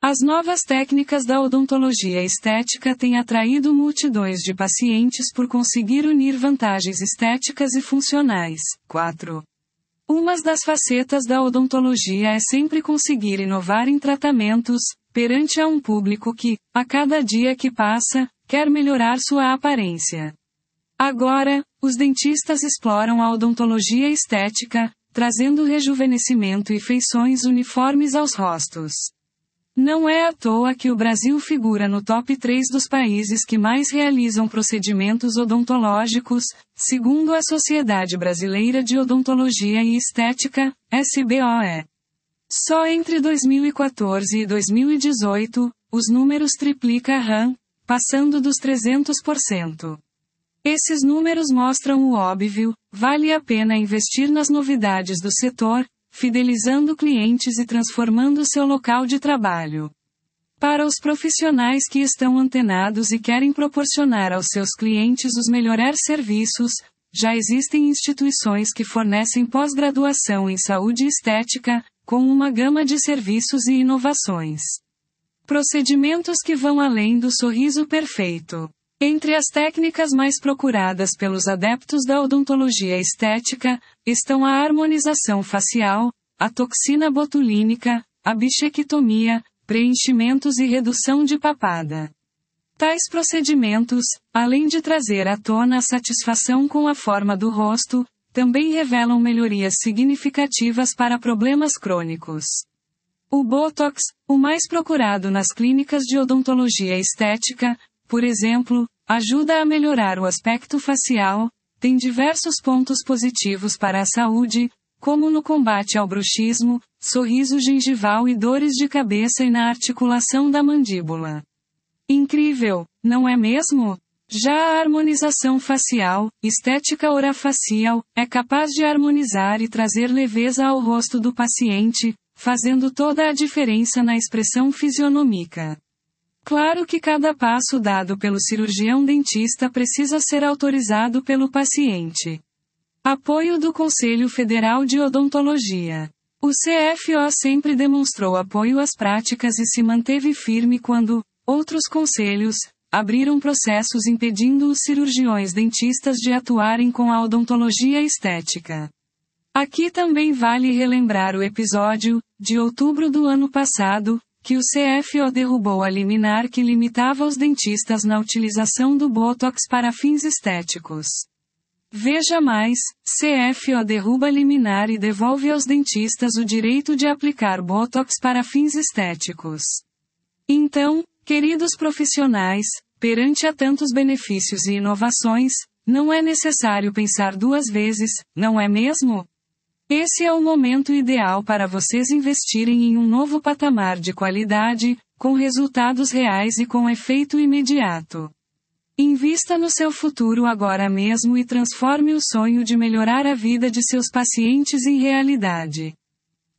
As novas técnicas da odontologia estética têm atraído multidões de pacientes por conseguir unir vantagens estéticas e funcionais. 4. Uma das facetas da odontologia é sempre conseguir inovar em tratamentos, perante a um público que, a cada dia que passa, quer melhorar sua aparência. Agora, os dentistas exploram a odontologia estética, trazendo rejuvenescimento e feições uniformes aos rostos. Não é à toa que o Brasil figura no top 3 dos países que mais realizam procedimentos odontológicos, segundo a Sociedade Brasileira de Odontologia e Estética, SBOE. Só entre 2014 e 2018, os números triplicam, passando dos 300%. Esses números mostram o óbvio: vale a pena investir nas novidades do setor, fidelizando clientes e transformando seu local de trabalho. Para os profissionais que estão antenados e querem proporcionar aos seus clientes os melhores serviços, já existem instituições que fornecem pós-graduação em saúde estética, com uma gama de serviços e inovações. Procedimentos que vão além do sorriso perfeito. Entre as técnicas mais procuradas pelos adeptos da odontologia estética, estão a harmonização facial, a toxina botulínica, a bichectomia, preenchimentos e redução de papada. Tais procedimentos, além de trazer à tona a satisfação com a forma do rosto, também revelam melhorias significativas para problemas crônicos. O Botox, o mais procurado nas clínicas de odontologia estética, por exemplo, ajuda a melhorar o aspecto facial, tem diversos pontos positivos para a saúde, como no combate ao bruxismo, sorriso gengival e dores de cabeça e na articulação da mandíbula. Incrível, não é mesmo? Já a harmonização facial, estética orofacial, é capaz de harmonizar e trazer leveza ao rosto do paciente, fazendo toda a diferença na expressão fisionômica. Claro que cada passo dado pelo cirurgião dentista precisa ser autorizado pelo paciente. Apoio do Conselho Federal de Odontologia. O CFO sempre demonstrou apoio às práticas e se manteve firme quando outros conselhos abriram processos impedindo os cirurgiões dentistas de atuarem com a odontologia estética. Aqui também vale relembrar o episódio, de outubro do ano passado, que o CFO derrubou a liminar que limitava os dentistas na utilização do Botox para fins estéticos. Veja mais: CFO derruba liminar e devolve aos dentistas o direito de aplicar Botox para fins estéticos. Então, queridos profissionais, perante a tantos benefícios e inovações, não é necessário pensar duas vezes, não é mesmo? Esse é o momento ideal para vocês investirem em um novo patamar de qualidade, com resultados reais e com efeito imediato. Invista no seu futuro agora mesmo e transforme o sonho de melhorar a vida de seus pacientes em realidade.